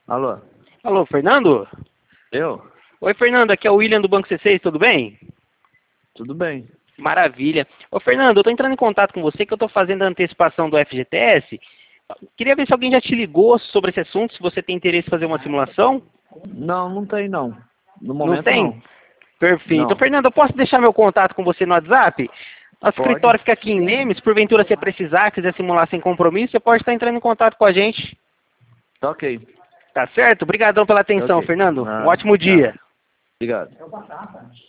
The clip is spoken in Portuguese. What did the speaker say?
Alô? Alô, Fernando? Eu? Oi, Fernando, aqui é o William do Banco C6, tudo bem? Tudo bem. Maravilha. Ô, Fernando, eu tô entrando em contato com você que eu tô fazendo a antecipação do FGTS. Queria ver se alguém já te ligou sobre esse assunto, se você tem interesse em fazer uma simulação. Não, não tem não. No Não momento tem? não. Perfeito. Ô, Não. Fernando, eu posso deixar meu contato com você no WhatsApp? Nosso Pode? escritório fica aqui em Lemes, porventura você precisar, quiser simular sem compromisso, você pode estar entrando em contato com a gente. Tá ok. Tá certo? Obrigadão pela Tá atenção, ok. Fernando. Um Nada. ótimo Tchau. dia. Obrigado.